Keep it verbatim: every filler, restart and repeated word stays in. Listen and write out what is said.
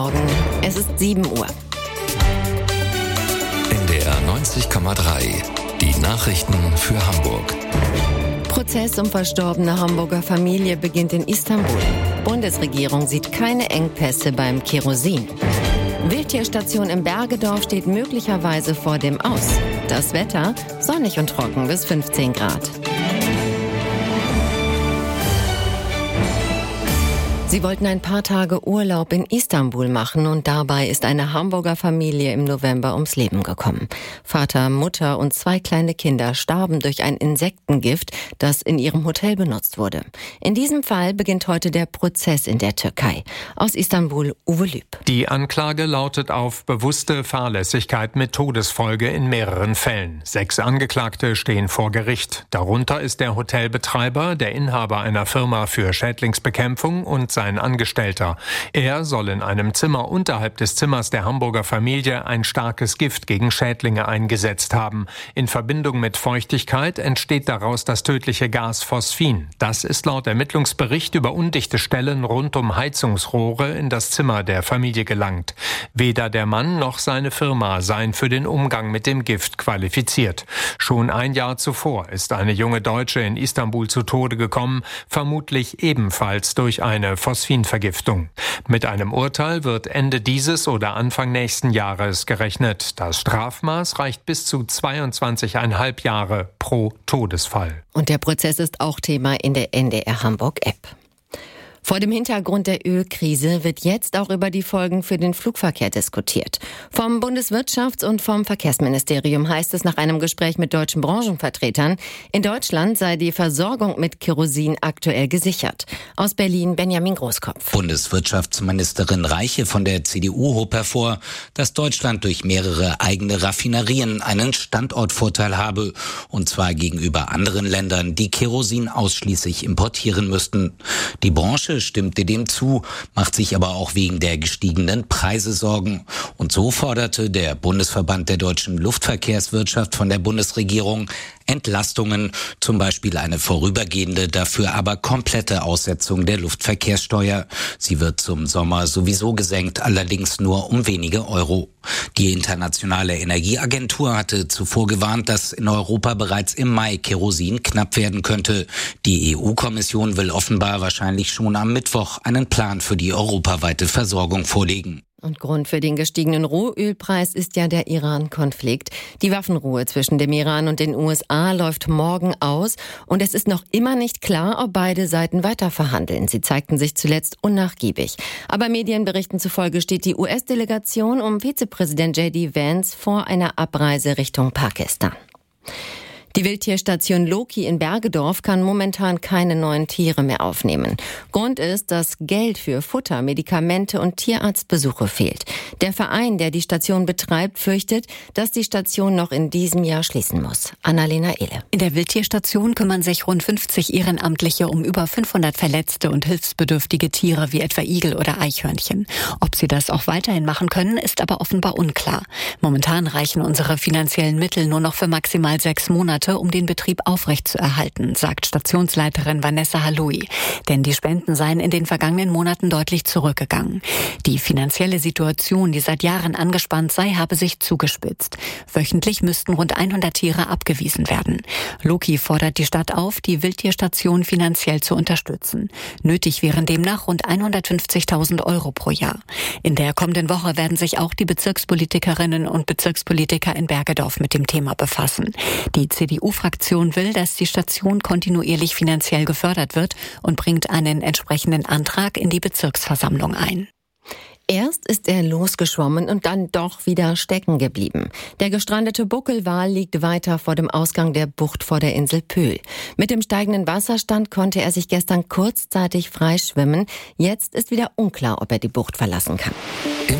Morgen, es ist sieben Uhr. N D R neunzig Komma drei, die Nachrichten für Hamburg. Prozess um verstorbene Hamburger Familie beginnt in Istanbul. Bundesregierung sieht keine Engpässe beim Kerosin. Wildtierstation im Bergedorf steht möglicherweise vor dem Aus. Das Wetter sonnig und trocken bis fünfzehn Grad. Sie wollten ein paar Tage Urlaub in Istanbul machen und dabei ist eine Hamburger Familie im November ums Leben gekommen. Vater, Mutter und zwei kleine Kinder starben durch ein Insektengift, das in ihrem Hotel benutzt wurde. In diesem Fall beginnt heute der Prozess in der Türkei. Aus Istanbul, Uwe Lüb. Die Anklage lautet auf bewusste Fahrlässigkeit mit Todesfolge in mehreren Fällen. Sechs Angeklagte stehen vor Gericht. Darunter ist der Hotelbetreiber, der Inhaber einer Firma für Schädlingsbekämpfung und ein Angestellter. Er soll in einem Zimmer unterhalb des Zimmers der Hamburger Familie ein starkes Gift gegen Schädlinge eingesetzt haben. In Verbindung mit Feuchtigkeit entsteht daraus das tödliche Gas Phosphin. Das ist laut Ermittlungsbericht über undichte Stellen rund um Heizungsrohre in das Zimmer der Familie gelangt. Weder der Mann noch seine Firma seien für den Umgang mit dem Gift qualifiziert. Schon ein Jahr zuvor ist eine junge Deutsche in Istanbul zu Tode gekommen, vermutlich ebenfalls durch eine Phosphinvergiftung. Mit einem Urteil wird Ende dieses oder Anfang nächsten Jahres gerechnet. Das Strafmaß reicht bis zu zweiundzwanzig Komma fünf Jahre pro Todesfall. Und der Prozess ist auch Thema in der N D R Hamburg-App. Vor dem Hintergrund der Ölkrise wird jetzt auch über die Folgen für den Flugverkehr diskutiert. Vom Bundeswirtschafts- und vom Verkehrsministerium heißt es nach einem Gespräch mit deutschen Branchenvertretern, in Deutschland sei die Versorgung mit Kerosin aktuell gesichert. Aus Berlin Benjamin Großkopf. Bundeswirtschaftsministerin Reiche von der C D U hob hervor, dass Deutschland durch mehrere eigene Raffinerien einen Standortvorteil habe, und zwar gegenüber anderen Ländern, die Kerosin ausschließlich importieren müssten. Die Branche stimmte dem zu, macht sich aber auch wegen der gestiegenen Preise Sorgen. Und so forderte der Bundesverband der deutschen Luftverkehrswirtschaft von der Bundesregierung Entlastungen, zum Beispiel eine vorübergehende, dafür aber komplette Aussetzung der Luftverkehrssteuer. Sie wird zum Sommer sowieso gesenkt, allerdings nur um wenige Euro. Die Internationale Energieagentur hatte zuvor gewarnt, dass in Europa bereits im Mai Kerosin knapp werden könnte. Die E U-Kommission will offenbar wahrscheinlich schon am Mittwoch einen Plan für die europaweite Versorgung vorlegen. Und Grund für den gestiegenen Rohölpreis ist ja der Iran-Konflikt. Die Waffenruhe zwischen dem Iran und den U S A läuft morgen aus und es ist noch immer nicht klar, ob beide Seiten weiter verhandeln. Sie zeigten sich zuletzt unnachgiebig. Aber Medienberichten zufolge steht die U S-Delegation um Vizepräsident J D Vance vor einer Abreise Richtung Pakistan. Die Wildtierstation Loki in Bergedorf kann momentan keine neuen Tiere mehr aufnehmen. Grund ist, dass Geld für Futter, Medikamente und Tierarztbesuche fehlt. Der Verein, der die Station betreibt, fürchtet, dass die Station noch in diesem Jahr schließen muss. Annalena Ehle. In der Wildtierstation kümmern sich rund fünfzig Ehrenamtliche um über fünfhundert verletzte und hilfsbedürftige Tiere wie etwa Igel oder Eichhörnchen. Ob sie das auch weiterhin machen können, ist aber offenbar unklar. Momentan reichen unsere finanziellen Mittel nur noch für maximal sechs Monate, um den Betrieb aufrechtzuerhalten, sagt Stationsleiterin Vanessa Halloui. Denn die Spenden seien in den vergangenen Monaten deutlich zurückgegangen. Die finanzielle Situation, die seit Jahren angespannt sei, habe sich zugespitzt. Wöchentlich müssten rund hundert Tiere abgewiesen werden. Loki fordert die Stadt auf, die Wildtierstation finanziell zu unterstützen. Nötig wären demnach rund hundertfünfzigtausend Euro pro Jahr. In der kommenden Woche werden sich auch die Bezirkspolitikerinnen und Bezirkspolitiker in Bergedorf mit dem Thema befassen. Die C D U-Fraktion will, dass die Station kontinuierlich finanziell gefördert wird und bringt einen entsprechenden Antrag in die Bezirksversammlung ein. Erst ist er losgeschwommen und dann doch wieder stecken geblieben. Der gestrandete Buckelwal liegt weiter vor dem Ausgang der Bucht vor der Insel Pöhl. Mit dem steigenden Wasserstand konnte er sich gestern kurzzeitig frei schwimmen. Jetzt ist wieder unklar, ob er die Bucht verlassen kann.